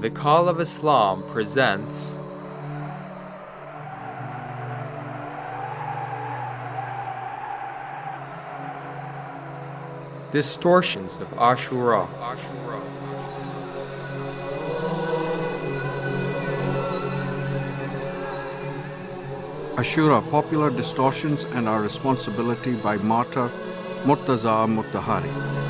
The Call of Islam presents Distortions of Ashura. Ashura, popular distortions and our responsibility by martyr Murtaza Mutahari.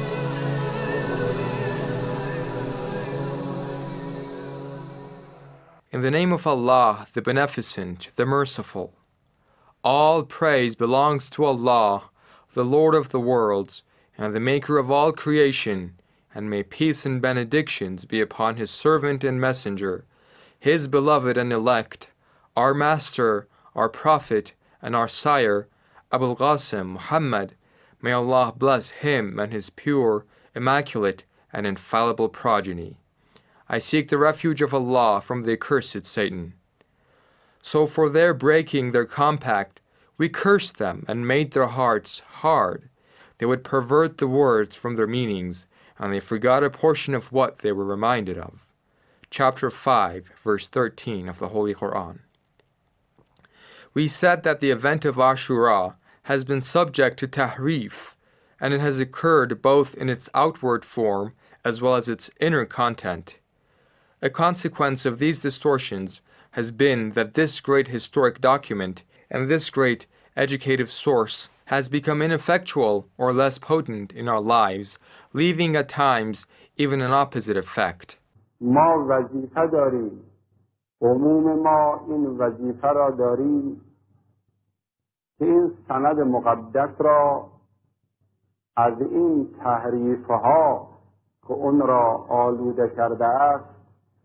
In the name of Allah, the Beneficent, the Merciful. All praise belongs to Allah, the Lord of the worlds, and the Maker of all creation, and may peace and benedictions be upon His servant and messenger, His beloved and elect, our Master, our Prophet, and our Sire, Abul Qasim Muhammad. May Allah bless him and his pure, immaculate, and infallible progeny. I seek the refuge of Allah from the accursed Satan. So for their breaking their compact, we cursed them and made their hearts hard. They would pervert the words from their meanings, and they forgot a portion of what they were reminded of. Chapter 5, verse 13 of the Holy Quran. We said that the event of Ashura has been subject to tahrif, and it has occurred both in its outward form as well as its inner content. A consequence of these distortions has been that this great historic document and this great educative source has become ineffectual or less potent in our lives, leaving at times even an opposite effect. ما وظیفه داریم عموم ما این وظیفه را داریم که این سند مقدس را از این تحریف‌ها که اون را آلوده کرده است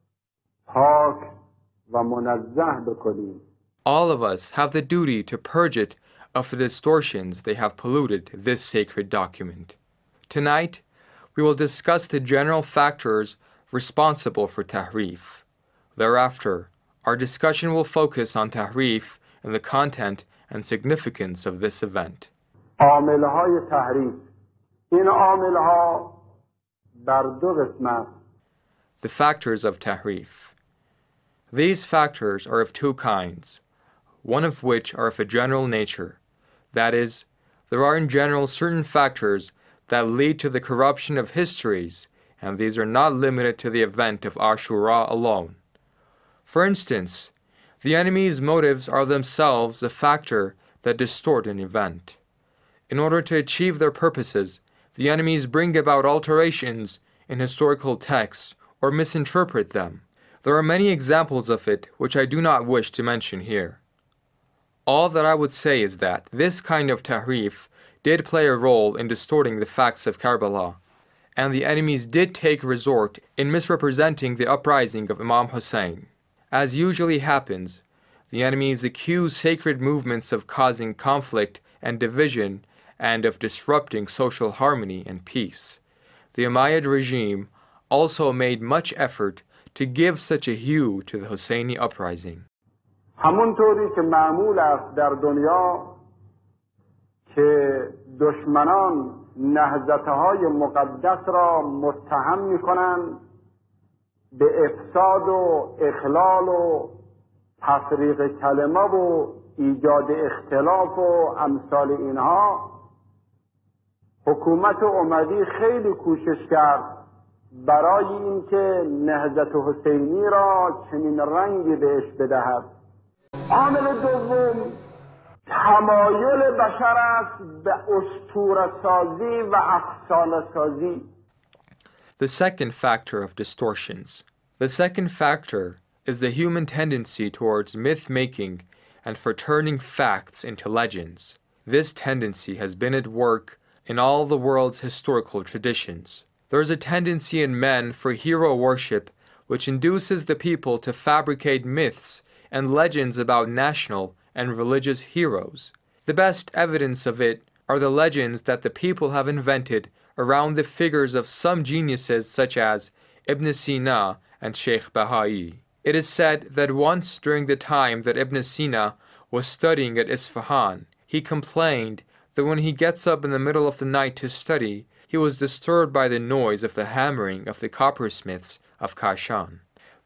پاک و منزه بکنیم. All of us have the duty to purge it of the distortions they have polluted this sacred document. Tonight, we will discuss the general factors responsible for tahrif. Thereafter, our discussion will focus on tahrif and the content and significance of this event. عامل‌های تحریف این عامل‌ها بر دو قسم است. The factors of tahrif. These factors are of two kinds, one of which are of a general nature. That is, there are in general certain factors that lead to the corruption of histories, and these are not limited to the event of Ashura alone. For instance, the enemy's motives are themselves a factor that distort an event. In order to achieve their purposes, the enemies bring about alterations in historical texts or misinterpret them. There are many examples of it which I do not wish to mention here. All that I would say is that this kind of tahrif did play a role in distorting the facts of Karbala, and the enemies did take resort in misrepresenting the uprising of Imam Hussein. As usually happens, the enemies accuse sacred movements of causing conflict and division and of disrupting social harmony and peace. The Umayyad regime also made much effort to give such a hue to the Husseini uprising. همونطوری که معمول است در دنیا که دشمنان نهضت‌های مقدس را متهم می‌کنند به افساد و اخلال و تفریق کلمه و ایجاد اختلاف و امثال اینها، حکومت اموی خیلی کوشش کرد برای اینکه نهضت حسینی را چنین رنگی بهش بدهد. عامل دوم تمایل بشر است به اسطوره سازی و افسانه سازی. The second factor of distortions. The second factor is the human tendency towards myth-making and for turning facts into legends. This tendency has been at work in all the world's historical traditions. There is a tendency in men for hero worship which induces the people to fabricate myths and legends about national and religious heroes. The best evidence of it are the legends that the people have invented around the figures of some geniuses such as Ibn Sina and Sheikh Baha'i. It is said that once during the time that Ibn Sina was studying at Isfahan, he complained that when he gets up in the middle of the night to study, he was disturbed by the noise of the hammering of the coppersmiths of Kashan.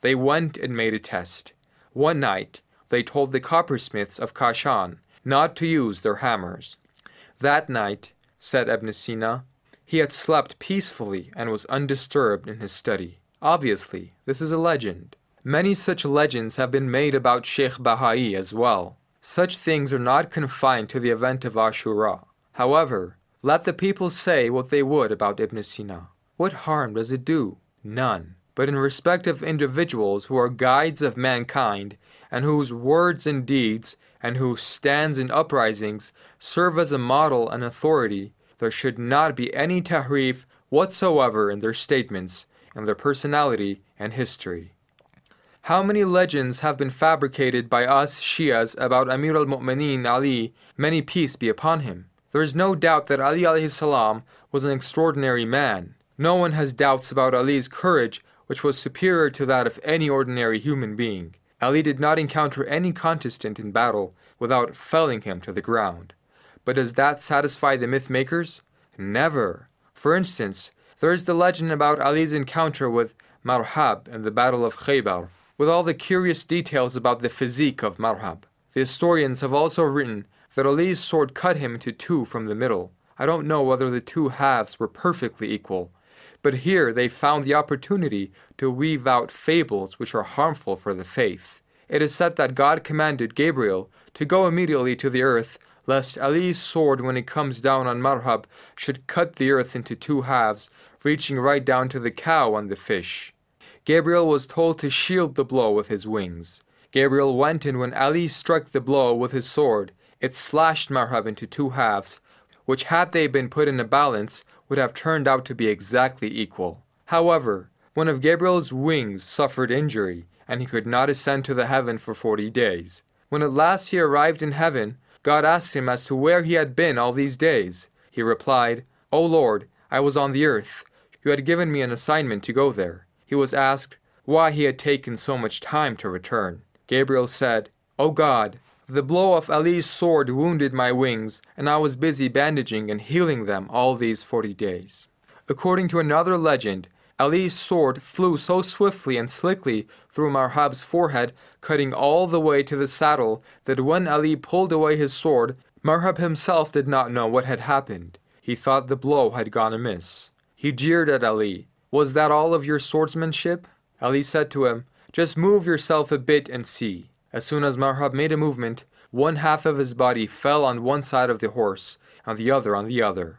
They went and made a test. One night, they told the coppersmiths of Kashan not to use their hammers. That night, said Ibn Sina, he had slept peacefully and was undisturbed in his study. Obviously, this is a legend. Many such legends have been made about Sheikh Baha'i as well. Such things are not confined to the event of Ashura. However, let the people say what they would about Ibn Sina. What harm does it do? None. But in respect of individuals who are guides of mankind, and whose words and deeds, and whose stands and uprisings serve as a model and authority, there should not be any tahrif whatsoever in their statements, and their personality and history. How many legends have been fabricated by us Shias about Amir al-Mu'mineen Ali, many peace be upon him? There is no doubt that Ali alayhi salam was an extraordinary man. No one has doubts about Ali's courage, which was superior to that of any ordinary human being. Ali did not encounter any contestant in battle without felling him to the ground. But does that satisfy the myth makers? Never. For instance, there is the legend about Ali's encounter with Marhab in the Battle of Khaybar, with all the curious details about the physique of Marhab. The historians have also written that Ali's sword cut him into two from the middle. I don't know whether the two halves were perfectly equal, but here they found the opportunity to weave out fables which are harmful for the faith. It is said that God commanded Gabriel to go immediately to the earth, lest Ali's sword, when it comes down on Marhab, should cut the earth into two halves, reaching right down to the cow and the fish. Gabriel was told to shield the blow with his wings. Gabriel went, and when Ali struck the blow with his sword, it slashed Marhab into two halves, which, had they been put in a balance, would have turned out to be exactly equal. However, one of Gabriel's wings suffered injury, and he could not ascend to the heaven for 40 days. When at last he arrived in heaven, God asked him as to where he had been all these days. He replied, "O Lord, I was on the earth. You had given me an assignment to go there." He was asked why he had taken so much time to return. Gabriel said, "O God, the blow of Ali's sword wounded my wings, and I was busy bandaging and healing them all these 40 days. According to another legend, Ali's sword flew so swiftly and slickly through Marhab's forehead, cutting all the way to the saddle, that when Ali pulled away his sword, Marhab himself did not know what had happened. He thought the blow had gone amiss. He jeered at Ali. "Was that all of your swordsmanship?" Ali said to him, "Just move yourself a bit and see." As soon as Marhab made a movement, one half of his body fell on one side of the horse, and the other on the other.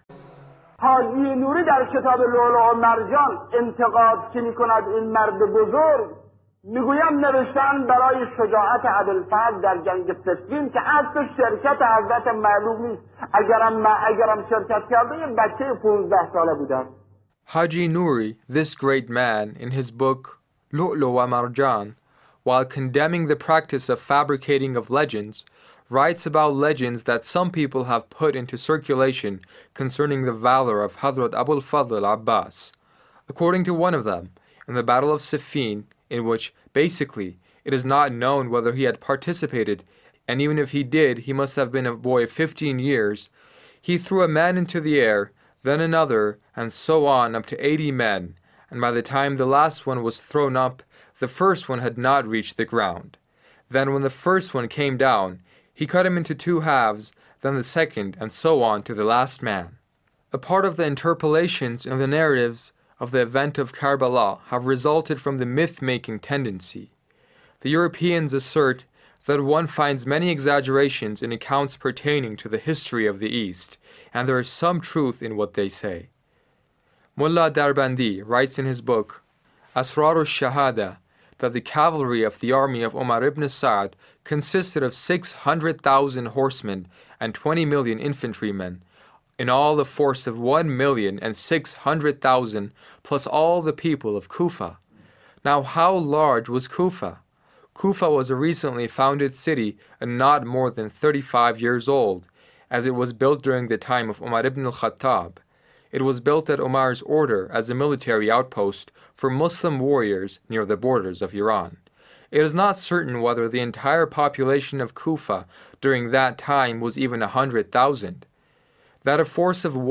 حاجی نوری در کتاب لؤلؤ و مرجان انتقاد که می‌کند این مرد بزرگ، میگویم نوشتن برای شجاعت ابوالفضل در جنگ صفین که اصل شرکت حضرت معلوم نیست. اگرم شرکت کرده یه بچه 15 ساله بوده. Haji Nuri, this great man, in his book Lu'lu' wa Marjan, while condemning the practice of fabricating of legends, writes about legends that some people have put into circulation concerning the valor of Hazrat Abul Fadl al-Abbas. According to one of them, in the Battle of Siffin, in which, basically, it is not known whether he had participated, and even if he did, he must have been a boy of 15 years, he threw a man into the air, then another, and so on up to 80 men, and by the time the last one was thrown up, the first one had not reached the ground. Then when the first one came down, he cut him into two halves, then the second, and so on to the last man. A part of the interpolations in the narratives of the event of Karbala have resulted from the myth-making tendency. The Europeans assert that one finds many exaggerations in accounts pertaining to the history of the East, and there is some truth in what they say. Mullah Darbandi writes in his book, Asrar al-Shahada, that the cavalry of the army of Umar ibn Sa'd consisted of 600,000 horsemen and 20 million infantrymen, in all a force of 1,600,000, plus all the people of Kufa. Now how large was Kufa? Kufa was a recently founded city and not more than 35 years old, as it was built during the time of Umar ibn al-Khattab. It was built at Umar's order as a military outpost for Muslim warriors near the borders of Iran. It is not certain whether the entire population of Kufa during that time was even 100,000. that a force of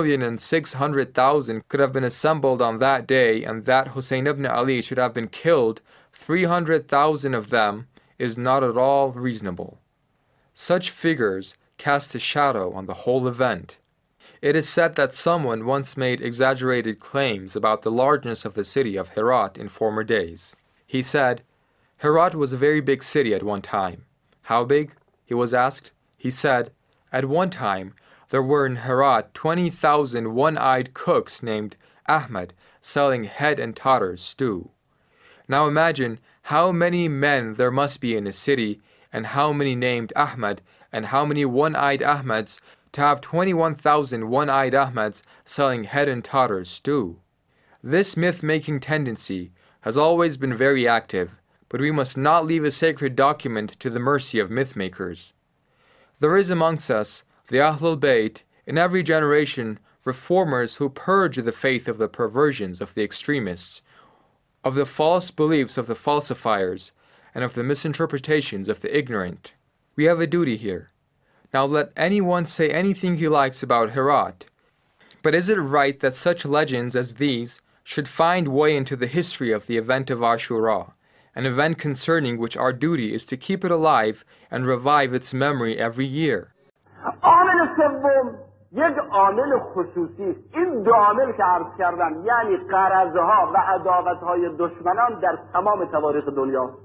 1,600,000 could have been assembled on that day, and that Hussein ibn Ali should have been killed, 300,000 of them, is not at all reasonable. Such figures cast a shadow on the whole event. It is said that someone once made exaggerated claims about the largeness of the city of Herat in former days. He said, "Herat was a very big city at one time." How big? He was asked. He said, "At one time, there were in Herat 20,000 one-eyed cooks named Ahmed selling head and tatters stew." Now imagine how many men there must be in a city, and how many named Ahmed, and how many one-eyed Ahmeds to have 21,000 one-eyed Ahmeds selling head and tatters stew. This myth-making tendency has always been very active, but we must not leave a sacred document to the mercy of myth-makers. There is amongst us, the Ahlul Bayt, in every generation, reformers who purge the faith of the perversions of the extremists, of the false beliefs of the falsifiers, and of the misinterpretations of the ignorant. We have a duty here. Now let anyone say anything he likes about Herat, but is it right that such legends as these should find way into the history of the event of Ashura, an event concerning which our duty is to keep it alive and revive its memory every year? عامل سوم یک عامل خصوصی است. این دو عامل که عرض کردم، یعنی غرضها و عداوت‌های دشمنان در تمام تواریخ دنیا.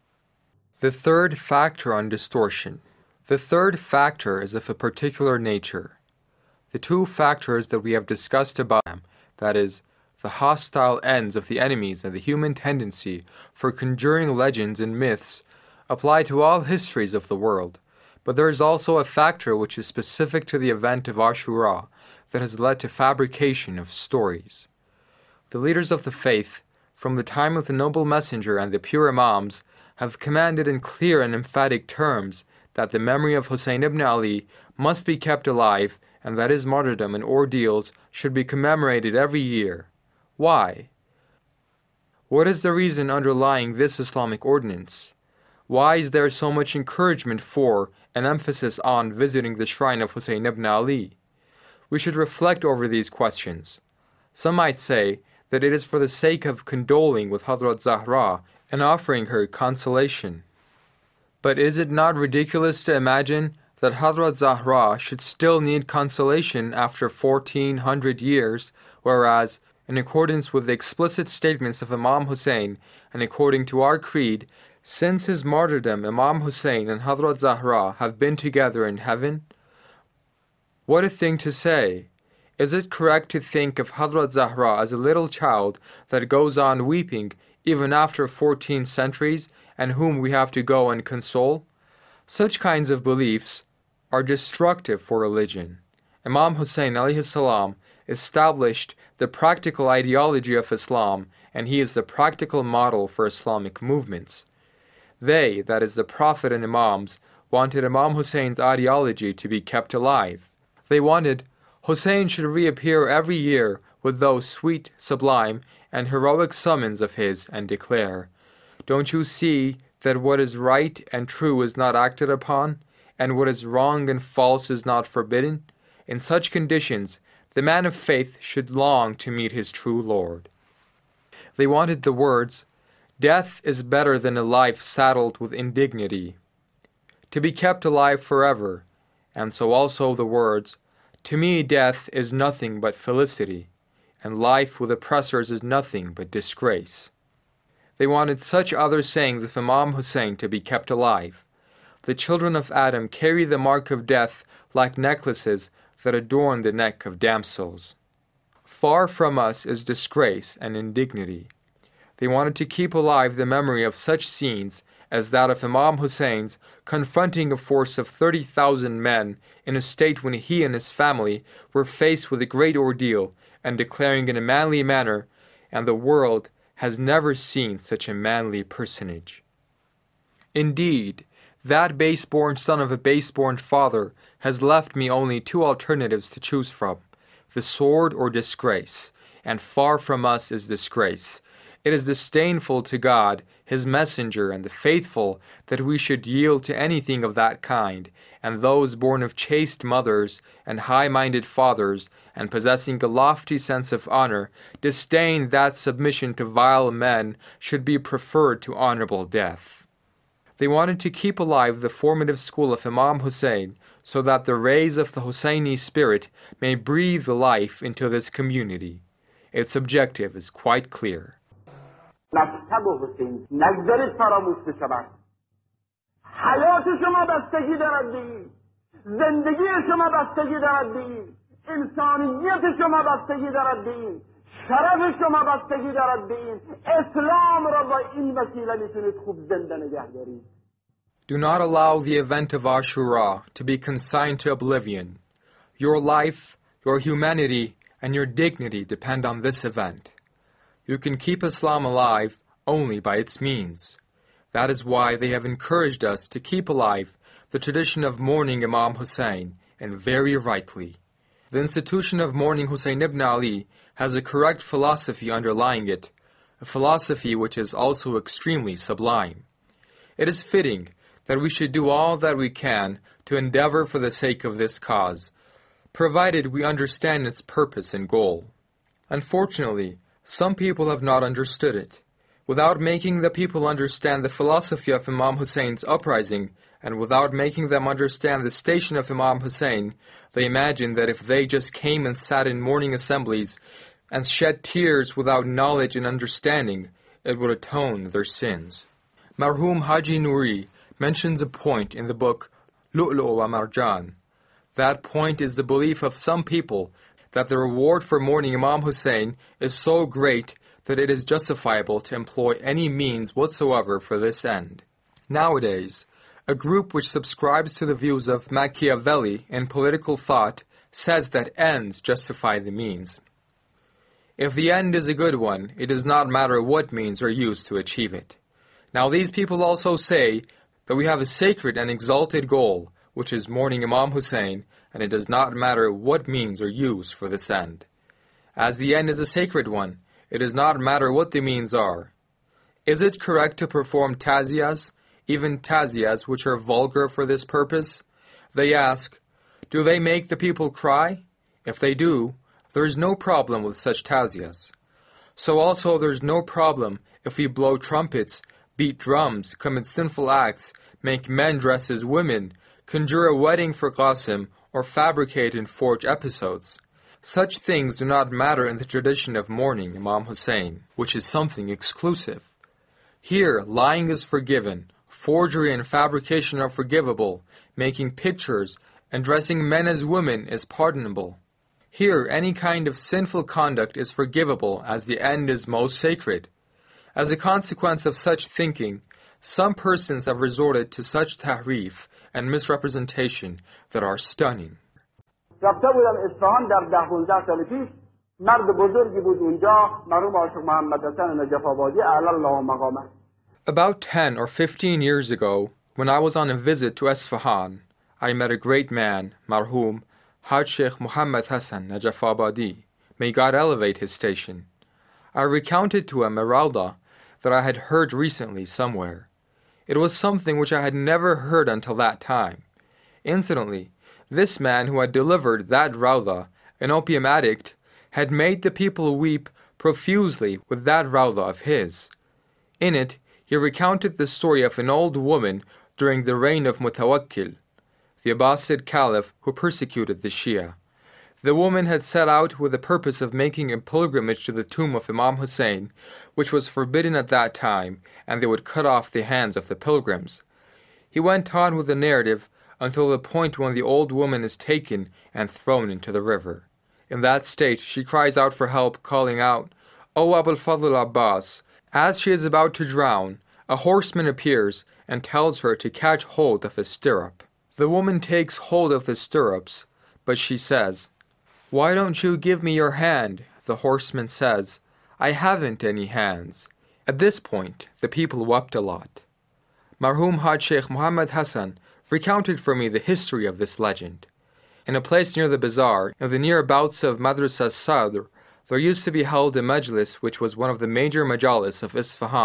The third factor on distortion. The third factor is of a particular nature. The two factors that we have discussed above, that is, the hostile ends of the enemies and the human tendency for conjuring legends and myths, apply to all histories of the world. But there is also a factor which is specific to the event of Ashura that has led to fabrication of stories. The leaders of the faith, from the time of the noble messenger and the pure imams, have commanded in clear and emphatic terms that the memory of Hussein ibn Ali must be kept alive and that his martyrdom and ordeals should be commemorated every year. Why? What is the reason underlying this Islamic ordinance? Why is there so much encouragement for and emphasis on visiting the shrine of Hussein ibn Ali? We should reflect over these questions. Some might say that it is for the sake of condoling with Hazrat Zahra and offering her consolation. But is it not ridiculous to imagine that Hazrat Zahra should still need consolation after 1400 years, whereas, in accordance with the explicit statements of Imam Hussein and according to our creed, since his martyrdom, Imam Hussein and Hazrat Zahra have been together in heaven? What a thing to say! Is it correct to think of Hazrat Zahra as a little child that goes on weeping even after 14 centuries and whom we have to go and console? Such kinds of beliefs are destructive for religion. Imam Hussein alayhi salam established the practical ideology of Islam, and he is the practical model for Islamic movements. They, that is the Prophet and Imams, wanted Imam Hussein's ideology to be kept alive. They wanted Hussein should reappear every year with those sweet, sublime, and heroic summons of his and declare, "Don't you see that what is right and true is not acted upon, and what is wrong and false is not forbidden?" In such conditions, the man of faith should long to meet his true Lord. They wanted the words, "Death is better than a life saddled with indignity," to be kept alive forever, and so also the words, "To me death is nothing but felicity, and life with oppressors is nothing but disgrace." They wanted such other sayings of Imam Hussein to be kept alive. The children of Adam carry the mark of death like necklaces that adorn the neck of damsels. Far from us is disgrace and indignity. They wanted to keep alive the memory of such scenes as that of Imam Hussein's confronting a force of 30,000 men in a state when he and his family were faced with a great ordeal and declaring in a manly manner, "And the world has never seen such a manly personage." Indeed, that base-born son of a base-born father has left me only two alternatives to choose from, the sword or disgrace, and far from us is disgrace. It is disdainful to God, his messenger, and the faithful, that we should yield to anything of that kind, and those born of chaste mothers and high-minded fathers, and possessing a lofty sense of honor, disdain that submission to vile men should be preferred to honorable death. They wanted to keep alive the formative school of Imam Hussein, so that the rays of the Husseini spirit may breathe life into this community. Its objective is quite clear. مکتب حسین نگذارید فراموش بشود. حیات شما بستگی دارد به این، زندگی شما بستگی دارد به این، انسانیت شما بستگی دارد به این، شرف شما بستگی دارد به این. اسلام را با این وسیله میتونید خوب زنده نگه دارید. Do not allow the event of Ashura to be consigned to oblivion. Your life, your humanity, and your dignity depend on this event. You can keep Islam alive only by its means. That is why they have encouraged us to keep alive the tradition of mourning Imam Hussein, and very rightly. The institution of mourning Hussein ibn Ali has a correct philosophy underlying it, a philosophy which is also extremely sublime. It is fitting that we should do all that we can to endeavor for the sake of this cause, provided we understand its purpose and goal. Unfortunately, some people have not understood it. Without making the people understand the philosophy of Imam Hussein's uprising, and without making them understand the station of Imam Hussein, they imagine that if they just came and sat in mourning assemblies and shed tears without knowledge and understanding, it would atone their sins. Marhum Haji Nuri mentions a point in the book Lu'lu' wa Marjan. That point is the belief of some people that the reward for mourning Imam Hussein is so great that it is justifiable to employ any means whatsoever for this end. Nowadays, a group which subscribes to the views of Machiavelli in political thought says that ends justify the means. If the end is a good one, it does not matter what means are used to achieve it. Now these people also say that we have a sacred and exalted goal, which is mourning Imam Hussein, and it does not matter what means are used for this end. As the end is a sacred one, it does not matter what the means are. Is it correct to perform taziyas, even taziyas which are vulgar for this purpose? They ask, do they make the people cry? If they do, there is no problem with such taziyas. So also there is no problem if we blow trumpets, beat drums, commit sinful acts, make men dress as women, conjure a wedding for Qasim, or fabricate and forge episodes. Such things do not matter in the tradition of mourning Imam Hussein, which is something exclusive. Here, lying is forgiven, forgery and fabrication are forgivable, making pictures and dressing men as women is pardonable. Here, any kind of sinful conduct is forgivable as the end is most sacred. As a consequence of such thinking, some persons have resorted to such tahrif and misrepresentation that are stunning. رفته بودم اصفهان در 10-15 سال پیش. مرد بزرگی بود اونجا، مرحوم عاشق محمد حسن نجف آبادی اعلی الله مقامه. About 10 or 15 years ago, when I was on a visit to Isfahan, I met a great man, marhum Haj Sheikh Muhammad Hassan Najaf Abadi. May God elevate his station. I recounted to him a rawda that I had heard recently somewhere. It was something which I had never heard until that time. Incidentally, this man who had delivered that rawda, an opium addict, had made the people weep profusely with that rawda of his. In it, he recounted the story of an old woman during the reign of Mutawakkil, the Abbasid caliph who persecuted the Shia. The woman had set out with the purpose of making a pilgrimage to the tomb of Imam Hussein, which was forbidden at that time, and they would cut off the hands of the pilgrims. He went on with the narrative until the point when the old woman is taken and thrown into the river. In that state, she cries out for help, calling out, "O Abul Fadl Abbas!" As she is about to drown, a horseman appears and tells her to catch hold of his stirrup. The woman takes hold of the stirrups, but she says, "Why don't you give me your hand?" The horseman says, "I haven't any hands." At this point, the people wept a lot. Marhum Haj Sheikh Muhammad Hassan recounted for me the history of this legend. In a place near the bazaar, in the nearabouts of Madrasa Sadr, there used to be held a majlis which was one of the major majalis of Isfahan,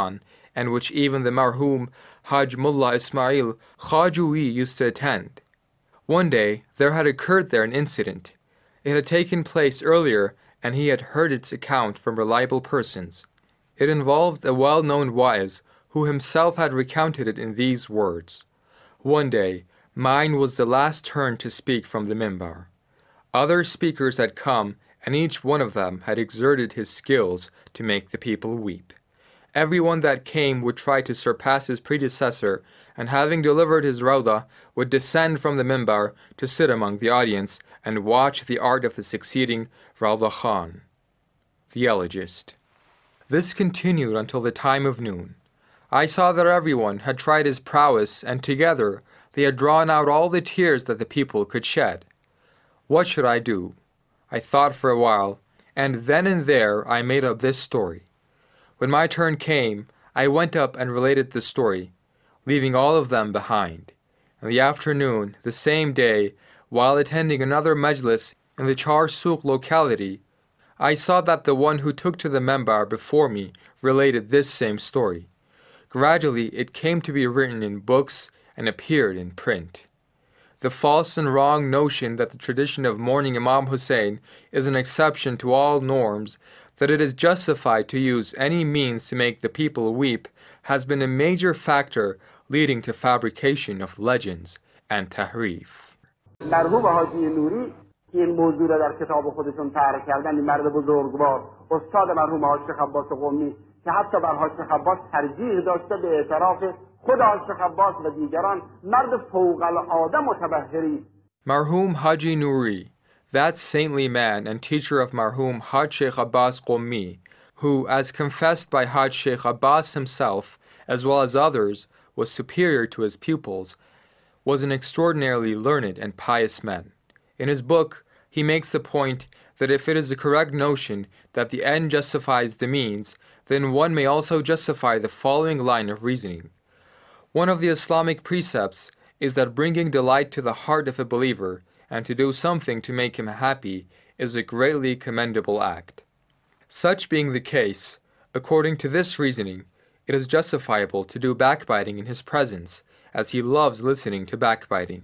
and which even the marhum Haj Mullah Ismail Khajoui used to attend. One day, there had occurred there an incident. It had taken place earlier, and he had heard its account from reliable persons. It involved a well-known wa'ez who himself had recounted it in these words. One day, mine was the last turn to speak from the mimbar. Other speakers had come, and each one of them had exerted his skills to make the people weep. Everyone that came would try to surpass his predecessor, and having delivered his rawdah, would descend from the mimbar to sit among the audience and watch the art of the succeeding Rawdah Khan, the elegist. This continued until the time of noon. I saw that everyone had tried his prowess, and together they had drawn out all the tears that the people could shed. What should I do? I thought for a while, and then and there I made up this story. When my turn came, I went up and related the story, leaving all of them behind. In the afternoon, the same day, while attending another majlis in the Char Sukh locality, I saw that the one who took to the membar before me related this same story. Gradually, it came to be written in books and appeared in print. The false and wrong notion that the tradition of mourning Imam Hussein is an exception to all norms, that it is justified to use any means to make the people weep, has been a major factor leading to fabrication of legends and tahrif. مرحوم حاجی نوری که این موضوع را در کتاب خودشون طرح کردن، این مرد بزرگوار، استاد مرحوم حاج شیخ عباس قمی که حتی بر حاج شیخ عباس ترجیح داشته به اعتراف خود حاج شیخ عباس و دیگران، مرد فوق العاده متبحری. Marhum Haji Nuri, that saintly man and teacher of Marhum Haj Sheikh Abbas Qummi, who, as confessed by Haj Sheikh Abbas himself, as well as others, was superior to his pupils, was an extraordinarily learned and pious man. In his book, he makes the point that if it is a correct notion that the end justifies the means, then one may also justify the following line of reasoning. One of the Islamic precepts is that bringing delight to the heart of a believer and to do something to make him happy is a greatly commendable act. Such being the case, according to this reasoning, it is justifiable to do backbiting in his presence, as he loves listening to backbiting.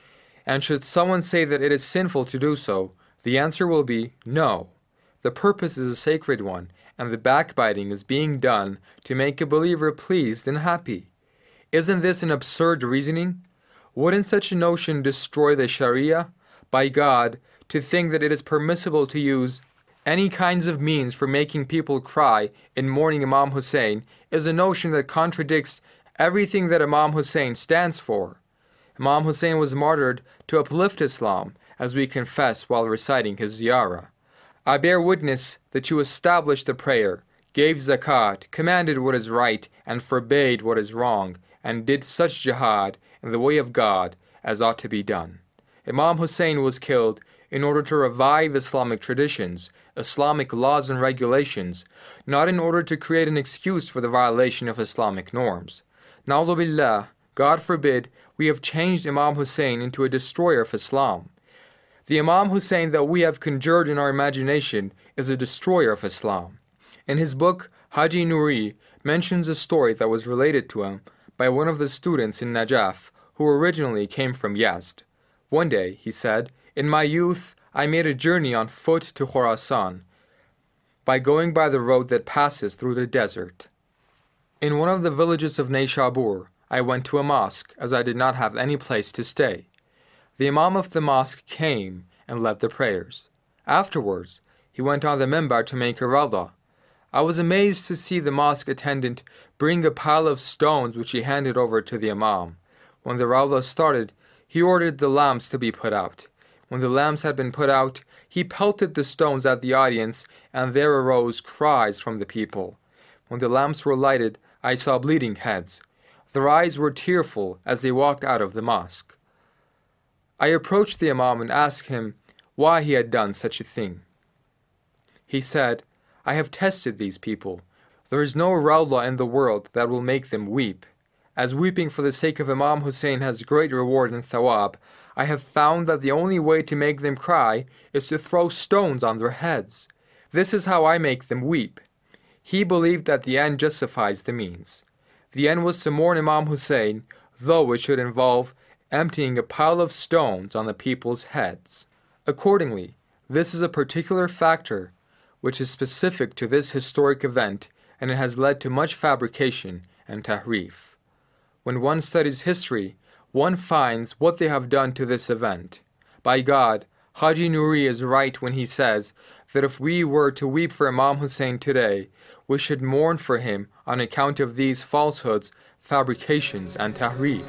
And should someone say that it is sinful to do so, the answer will be no. The purpose is a sacred one, and the backbiting is being done to make a believer pleased and happy. Isn't this an absurd reasoning? Wouldn't such a notion destroy the Sharia? By God, to think that it is permissible to use any kinds of means for making people cry in mourning Imam Hussein is a notion that contradicts everything that Imam Hussein stands for. Imam Hussein was martyred to uplift Islam, as we confess while reciting his ziyarah. I bear witness that you established the prayer, gave zakat, commanded what is right, and forbade what is wrong, and did such jihad in the way of God as ought to be done. Imam Hussein was killed in order to revive Islamic traditions, Islamic laws and regulations, not in order to create an excuse for the violation of Islamic norms. Na'udhu billah, God forbid, we have changed Imam Hussein into a destroyer of Islam. The Imam Hussein that we have conjured in our imagination is a destroyer of Islam. In his book, Haji Nuri mentions a story that was related to him by one of the students in Najaf who originally came from Yazd. One day, he said, in my youth, I made a journey on foot to Khorasan by going by the road that passes through the desert. In one of the villages of Nayshabur, I went to a mosque as I did not have any place to stay. The Imam of the mosque came and led the prayers. Afterwards, he went on the mimbar to make a rawdah. I was amazed to see the mosque attendant bring a pile of stones which he handed over to the Imam. When the rawdah started, he ordered the lamps to be put out. When the lamps had been put out, he pelted the stones at the audience, and there arose cries from the people. When the lamps were lighted, I saw bleeding heads. Their eyes were tearful as they walked out of the mosque. I approached the Imam and asked him why he had done such a thing. He said, I have tested these people. There is no rawdah in the world that will make them weep. As weeping for the sake of Imam Hussein has great reward and thawab, I have found that the only way to make them cry is to throw stones on their heads. This is how I make them weep. He believed that the end justifies the means. The end was to mourn Imam Hussein, though it should involve emptying a pile of stones on the people's heads. Accordingly, this is a particular factor which is specific to this historic event, and it has led to much fabrication and tahrif. When one studies history, one finds what they have done to this event. By God, Haji Nuri is right when he says that if we were to weep for Imam Hussein today, we should mourn for him on account of these falsehoods, fabrications, and tahrif.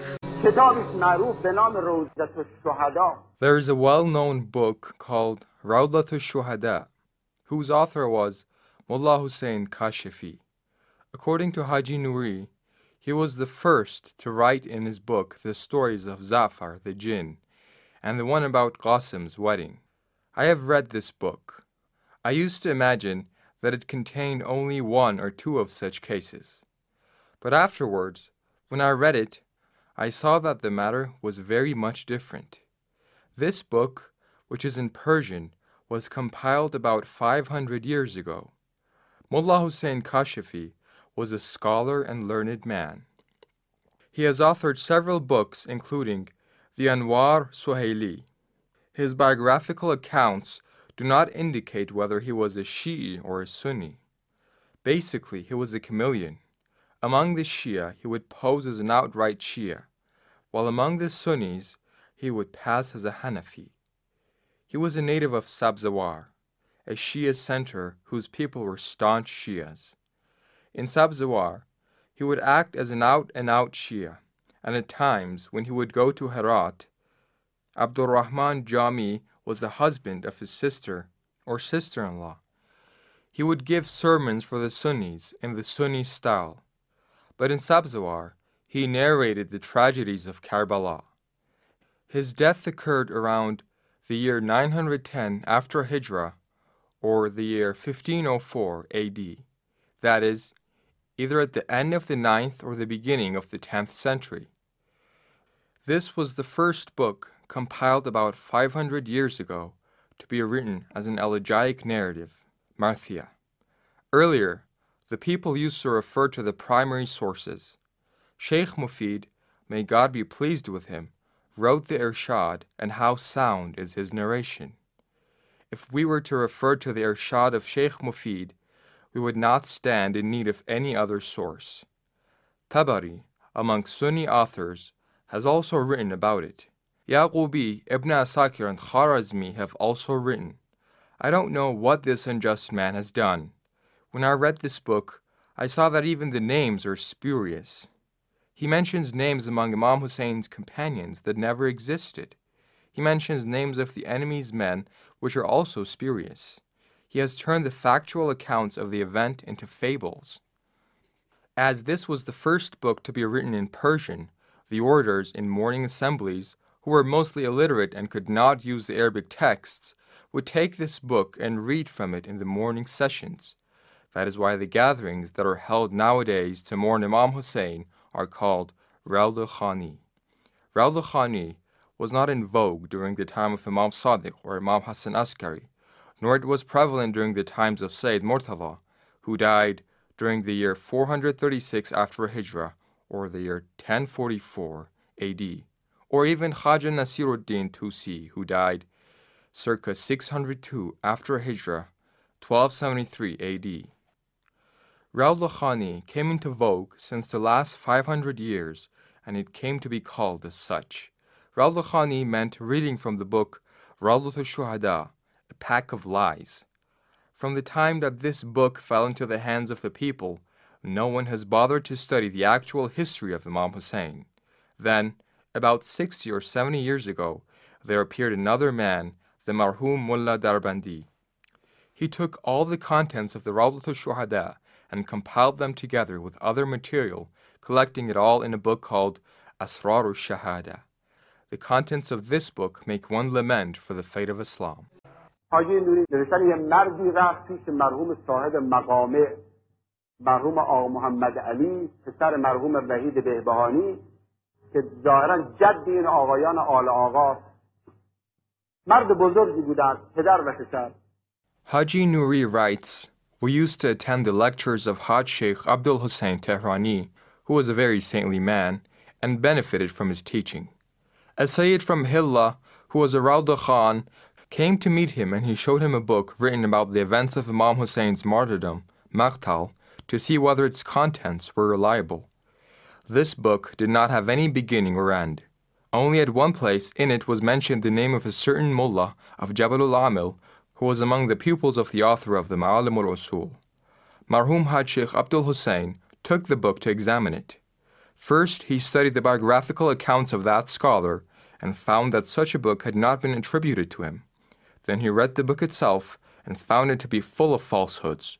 There is a well-known book called Rawdat al-Shuhada, whose author was Mullah Hussein Kashifi. According to Haji Nuri, he was the first to write in his book the stories of Zafar the jinn, and the one about Qasim's wedding. I have read this book. I used to imagine that it contained only one or two of such cases. But afterwards, when I read it, I saw that the matter was very much different. This book, which is in Persian, was compiled about 500 years ago. Mullah Hussein Kashifi was a scholar and learned man. He has authored several books, including the Anwar Suhaili. His biographical accounts do not indicate whether he was a Shi'i or a Sunni. Basically, he was a chameleon. Among the Shia, he would pose as an outright Shia, while among the Sunnis, he would pass as a Hanafi. He was a native of Sabzawar, a Shia center whose people were staunch Shias. In Sabzawar, he would act as an out-and-out Shia, and at times, when he would go to Herat, Abdul Rahman Jami was the husband of his sister or sister-in-law. He would give sermons for the Sunnis in the Sunni style, but in Sabzawar, he narrated the tragedies of Karbala. His death occurred around the year 910 after Hijrah, or the year 1504 AD, that is, either at the end of the 9th or the beginning of the 10th century. This was the first book compiled about 500 years ago to be written as an elegiac narrative, Marthia. Earlier, the people used to refer to the primary sources. Sheikh Mufid, may God be pleased with him, wrote the Irshad, and how sound is his narration. If we were to refer to the Irshad of Sheikh Mufid, we would not stand in need of any other source. Tabari, among Sunni authors, has also written about it. Yaqubi, Ibn Asakir, and Kharazmi have also written. I don't know what this unjust man has done. When I read this book, I saw that even the names are spurious. He mentions names among Imam Hussein's companions that never existed. He mentions names of the enemy's men, which are also spurious. He has turned the factual accounts of the event into fables. As this was the first book to be written in Persian, the orators in morning assemblies, who were mostly illiterate and could not use the Arabic texts, would take this book and read from it in the morning sessions. That is why the gatherings that are held nowadays to mourn Imam Hussein are called Rawda Khani. Rawda Khani was not in vogue during the time of Imam Sadiq or Imam Hassan Askari, nor it was prevalent during the times of Sayyid Murtala, who died during the year 436 after Hijrah, or the year 1044 AD, or even Khaja Nasiruddin Tusi, who died circa 602 after Hijrah, 1273 AD. Rawda Khani came into vogue since the last 500 years, and it came to be called as such. Rawda Khani meant reading from the book Rawdat al-Shuhada, a pack of lies. From the time that this book fell into the hands of the people, no one has bothered to study the actual history of Imam Hussein. Then, about 60 or 70 years ago, there appeared another man, the marhum Mullah Darbandi. He took all the contents of the Rawdat al-Shuhada and compiled them together with other material, collecting it all in a book called Asrar al-Shahada. The contents of this book make one lament for the fate of Islam. حاجی نوری نوشتن یه مردی رفت پیش مرحوم صاحب مقامه مرحوم آقا محمد علی پسر مرحوم وحید بهبهانی که ظاهرا جد این آقایان آل آقا مرد بزرگی بودند پدر و پسر. Haji Nuri writes, we used to attend the lectures of Haj Sheikh Abdul Hussein Tehrani, who was a very saintly man, and benefited from his teaching. A Sayyid from Hilla, who was a Rauda Khan, came to meet him, and he showed him a book written about the events of Imam Hussein's martyrdom, Maqtal, to see whether its contents were reliable. This book did not have any beginning or end. Only at one place in it was mentioned the name of a certain mullah of Jabal al-Amil, who was among the pupils of the author of the Ma'alim al-Usul. Marhum Haj Sheikh Abdul Hussein took the book to examine it. First, he studied the biographical accounts of that scholar and found that such a book had not been attributed to him. Then he read the book itself and found it to be full of falsehoods.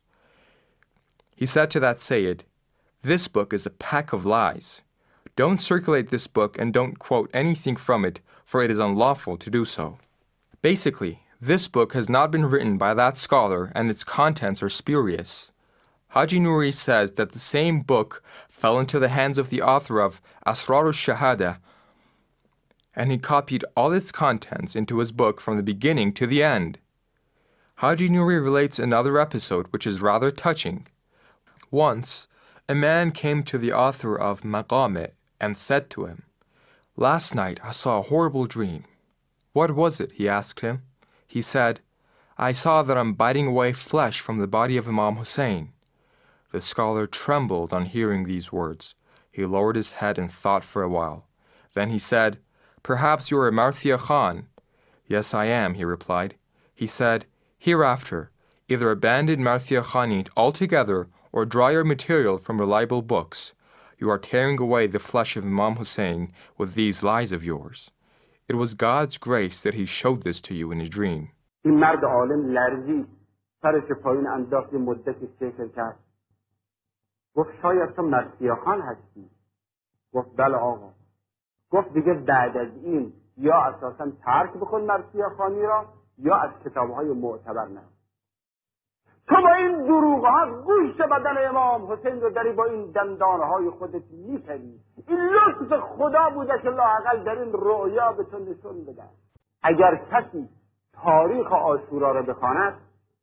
He said to that Sayyid, "This book is a pack of lies. Don't circulate this book and don't quote anything from it, for it is unlawful to do so." Basically, this book has not been written by that scholar and its contents are spurious. Haji Nouri says that the same book fell into the hands of the author of Asrar al-Shahada, and he copied all its contents into his book from the beginning to the end. Haji Nouri relates another episode which is rather touching. Once, a man came to the author of Maqame and said to him, "Last night I saw a horrible dream." "What was it?" he asked him. He said, "I saw that I'm biting away flesh from the body of Imam Hussein." The scholar trembled on hearing these words. He lowered his head and thought for a while. Then he said, "Perhaps you are a Marthia Khan." "Yes, I am," he replied. He said, "Hereafter, either abandon Marthia Khanit altogether or draw your material from reliable books. You are tearing away the flesh of Imam Hussein with these lies of yours." It was God's grace that he showed this to you in a dream. این مرد عالم لرزید، سرش پایین انداخت، مدتی فکر کرد. گفت شاید تو مرثیه خان هستی. گفت بله آقا. گفت دیگه بعد از این یا اساسا ترک بکن مرثیه خانی را یا از کتابهای معتبر نه. تو با این دروغها گوشت بدن امام حسین رو داری با این دندانهای خودت میپری. این لطف خدا بوده که لااقل در این رؤیا به تو نشون بده. اگر کسی تاریخ عاشورا را بخواند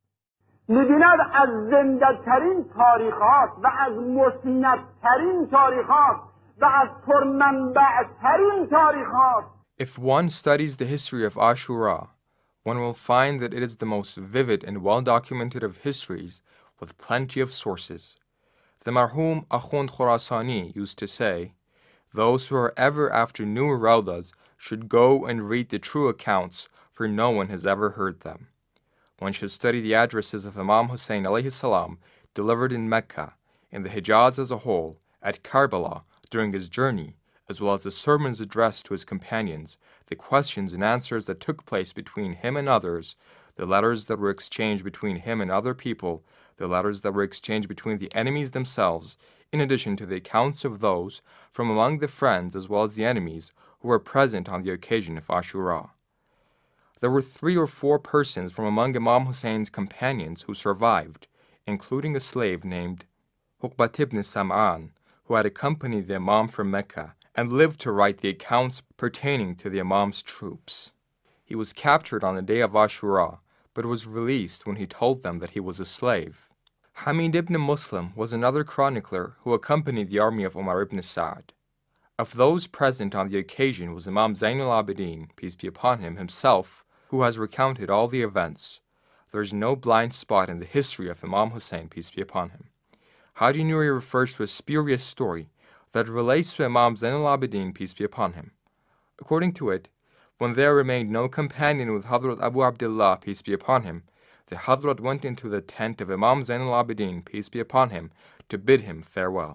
می‌بیند از زنده‌ترین تاریخات و از مسندترین تاریخات و از پرمنبع‌ترین تاریخات. If one studies the history of Ashura, one will find that it is the most vivid and well-documented of histories with plenty of sources. The marhum Akhund Khorasani used to say, "Those who are ever after new Raudas should go and read the true accounts, for no one has ever heard them." One should study the addresses of Imam Hussein alayhi salam delivered in Mecca, in the Hijaz as a whole, at Karbala during his journey, as well as the sermons addressed to his companions, the questions and answers that took place between him and others, the letters that were exchanged between him and other people, the letters that were exchanged between the enemies themselves, in addition to the accounts of those from among the friends as well as the enemies who were present on the occasion of Ashura. There were 3 or 4 persons from among Imam Hussein's companions who survived, including a slave named Uqbat ibn Sam'an, who had accompanied the Imam from Mecca and lived to write the accounts pertaining to the Imam's troops. He was captured on the day of Ashura, but was released when he told them that he was a slave. Hamid ibn Muslim was another chronicler who accompanied the army of Umar ibn Sa'd. Of those present on the occasion was Imam Zain al-Abidin, peace be upon him, himself, who has recounted all the events. There is no blind spot in the history of Imam Hussein, peace be upon him. Haji Nouri refers to a spurious story that relates to Imam Zain al-Abidin, peace be upon him. According to it, when there remained no companion with Hazrat Abu Abdullah, peace be upon him, the Hazrat went into the tent of Imam Zain al-Abidin, peace be upon him, to bid him farewell.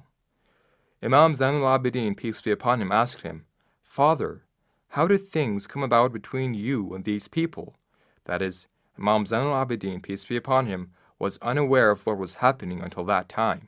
Imam Zain al-Abidin, peace be upon him, asked him, "Father, how did things come about between you and these people?" That is, Imam Zain al-Abidin, peace be upon him, was unaware of what was happening until that time.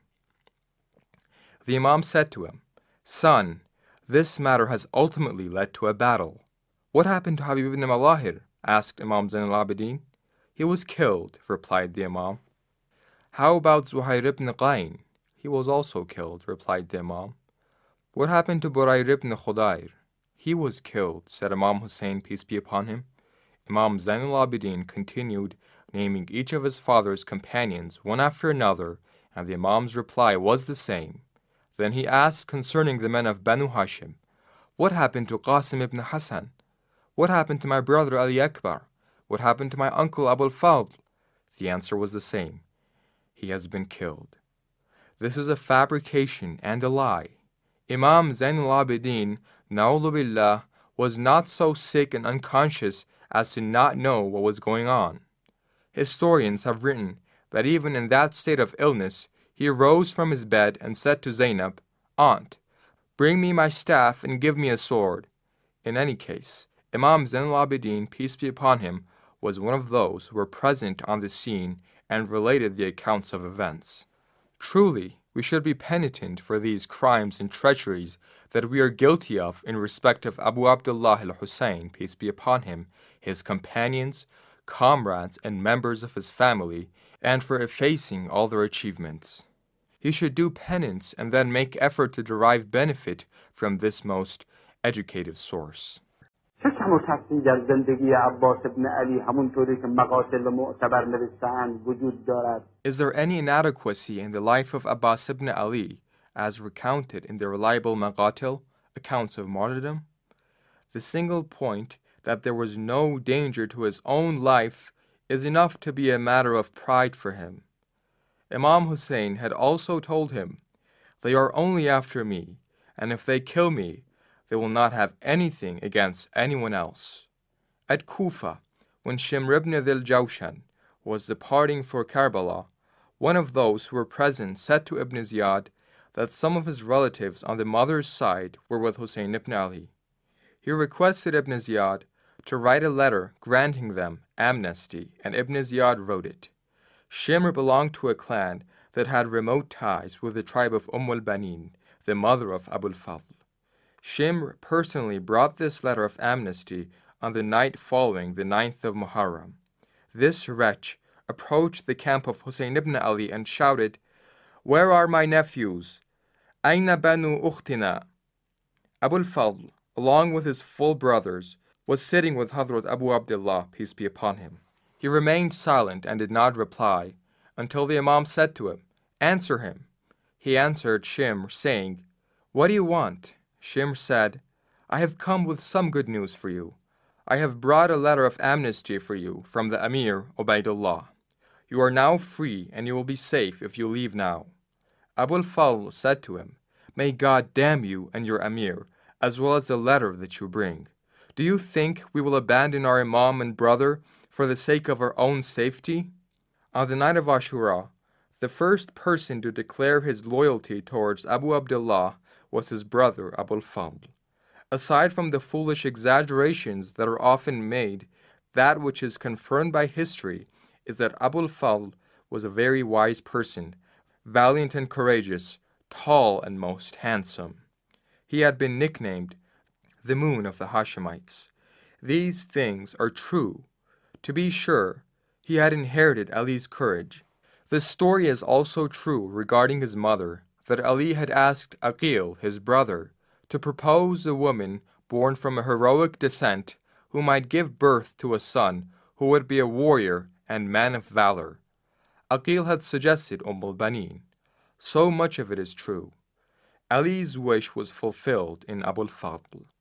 The Imam said to him, "Son, this matter has ultimately led to a battle." "What happened to Habib ibn Malahir?" asked Imam Zain al-Abidin. "He was killed," replied the Imam. "How about Zuhair ibn Qayn?" "He was also killed," replied the Imam. "What happened to Burayr ibn Khudair?" "He was killed," said Imam Hussein, peace be upon him. Imam Zain al-Abidin continued naming each of his father's companions one after another, and the Imam's reply was the same. Then he asked concerning the men of Banu Hashim, "What happened to Qasim ibn Hassan? What happened to my brother Ali Akbar? What happened to my uncle Abu al-Fadl?" The answer was the same. He has been killed. This is a fabrication and a lie. Imam Zain al-Abidin, na'udhu billah, was not so sick and unconscious as to not know what was going on. Historians have written that even in that state of illness, he arose from his bed and said to Zainab, "Aunt, bring me my staff and give me a sword." In any case, Imam Zain al-Abidin, peace be upon him, was one of those who were present on the scene and related the accounts of events. Truly, we should be penitent for these crimes and treacheries that we are guilty of in respect of Abu Abdullah al-Hussein, peace be upon him, his companions, comrades, and members of his family, and for effacing all their achievements. He should do penance and then make effort to derive benefit from this most educative source. چه کم و کسری در زندگی عباس ابن علی همونطوری که مقاتل معتبر نوشته‌اند وجود دارد. Is there any inadequacy in the life of Abbas ibn Ali, as recounted in the reliable Maqatil, accounts of martyrdom? The single point that there was no danger to his own life is enough to be a matter of pride for him. Imam Hussein had also told him, "They are only after me, and if they kill me, they will not have anything against anyone else." At Kufa, when Shimr ibn Dhil Jawshan was departing for Karbala, one of those who were present said to Ibn Ziyad that some of his relatives on the mother's side were with Hussein ibn Ali. He requested Ibn Ziyad to write a letter granting them amnesty, and Ibn Ziyad wrote it. Shimr belonged to a clan that had remote ties with the tribe of al-Banin, the mother of Abu al-Fadl. Shimr personally brought this letter of amnesty on the night following the 9th of Muharram. This wretch approached the camp of Hussein ibn Ali and shouted, "Where are my nephews? Aina banu ukhtina?" Abu al-Fadl, along with his full brothers, was sitting with Hazrat Abu Abdullah, peace be upon him. He remained silent and did not reply, until the Imam said to him, "Answer him." He answered Shimr, saying, "What do you want?" Shimr said, "I have come with some good news for you. I have brought a letter of amnesty for you from the Amir Ubaidullah. You are now free, and you will be safe if you leave now." Abu al-Fadl said to him, "May God damn you and your Amir, as well as the letter that you bring. Do you think we will abandon our Imam and brother for the sake of our own safety?" On the night of Ashura, the first person to declare his loyalty towards Abu Abdullah was his brother Abu al-Fadl. Aside from the foolish exaggerations that are often made, that which is confirmed by history is that Abu al-Fadl was a very wise person, valiant and courageous, tall and most handsome. He had been nicknamed the moon of the Hashemites. These things are true. To be sure, he had inherited Ali's courage. The story is also true regarding his mother, that Ali had asked Aqil, his brother, to propose a woman born from a heroic descent who might give birth to a son who would be a warrior and man of valor. Aqil had suggested al-Banin. So much of it is true. Ali's wish was fulfilled in Abu al-Fadl.